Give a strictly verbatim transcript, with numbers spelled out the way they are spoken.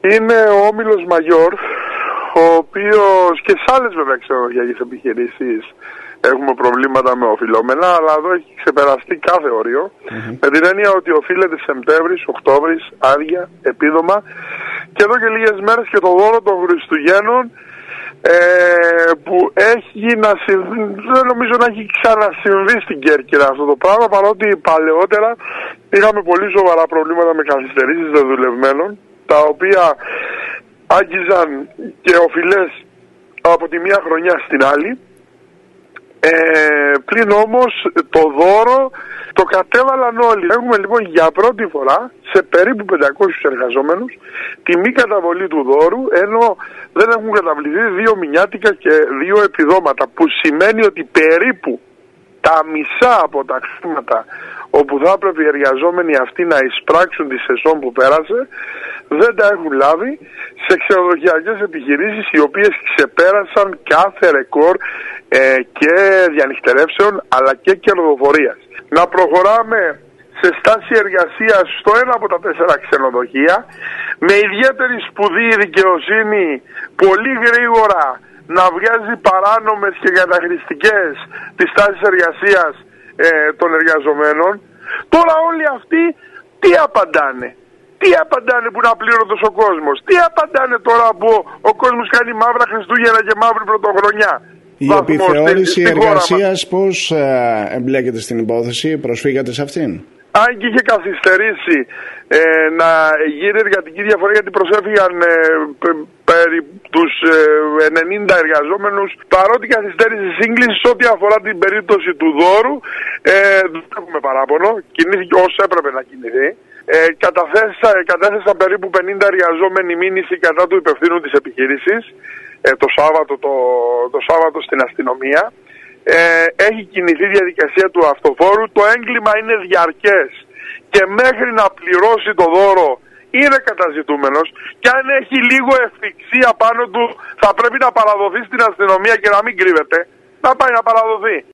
Είναι ο Όμιλος Μαγιόρ, ο οποίος και σε άλλες βέβαια ξενοδοχειακές επιχειρήσεις έχουμε προβλήματα με οφειλόμενα, αλλά εδώ έχει ξεπεραστεί κάθε όριο, mm-hmm. με την έννοια ότι οφείλεται Σεπτέμβρης, Οκτώβρης, άδεια, επίδομα, και εδώ και λίγες μέρες και το δώρο των Χριστουγέννων, ε, που έχει να συμβεί, δεν νομίζω να έχει ξανασυμβεί στην Κέρκυρα αυτό το πράγμα, παρότι παλαιότερα είχαμε πολύ σοβαρά προβλήματα με καθυστερήσεις δεδουλευμένων, τα οποία άγγιζαν και οφειλές από τη μία χρονιά στην άλλη. Ε, πλην όμως το δώρο το κατέβαλαν όλοι. Έχουμε λοιπόν για πρώτη φορά σε περίπου πεντακόσιους εργαζόμενους τη μη καταβολή του δώρου, ενώ δεν έχουν καταβληθεί δύο μηνιάτικα και δύο επιδόματα, που σημαίνει ότι περίπου τα μισά από τα χρήματα όπου θα έπρεπε οι εργαζόμενοι αυτοί να εισπράξουν τη σεζόν που πέρασε, δεν τα έχουν λάβει σε ξενοδοχειακές επιχειρήσεις οι οποίες ξεπέρασαν κάθε ρεκόρ ε, και διανυχτερεύσεων αλλά και κερδοφορίας. Να προχωράμε σε στάση εργασίας στο ένα από τα τέσσερα ξενοδοχεία, με ιδιαίτερη σπουδή δικαιοσύνη πολύ γρήγορα να βγάζει παράνομες και καταχρηστικές τις στάσεις εργασίας ε, των εργαζομένων. Τώρα όλοι αυτοί τι απαντάνε? Τι απαντάνε που είναι απλήρωτος ο κόσμος? Τι απαντάνε τώρα που ο κόσμος κάνει μαύρα Χριστούγεννα και μαύρη Πρωτοχρονιά? Η επιθεώρηση εργασίας πώς ε, εμπλέκεται στην υπόθεση? Προσφύγατε σε αυτήν? Αν και είχε καθυστερήσει ε, να γίνει εργατική διαφορά, γιατί προσέφυγαν ε, περί τους ε, ενενήντα εργαζόμενους, παρότι καθυστέρησε η σύγκληση σε ό,τι αφορά την περίπτωση του δώρου, ε, δεν έχουμε παράπονο, κινήθηκε όσο έπρεπε να κινηθεί. Ε, κατέθεσαν περίπου πενήντα εργαζόμενοι μήνυση κατά του υπευθύνου της επιχείρησης ε, το, Σάββατο, το, το Σάββατο στην αστυνομία. Ε, έχει κινηθεί η διαδικασία του αυτοφόρου. Το έγκλημα είναι διαρκές και μέχρι να πληρώσει το δώρο είναι καταζητούμενος, και αν έχει λίγο ευθυξία πάνω του θα πρέπει να παραδοθεί στην αστυνομία και να μην κρύβεται, να πάει να παραδοθεί.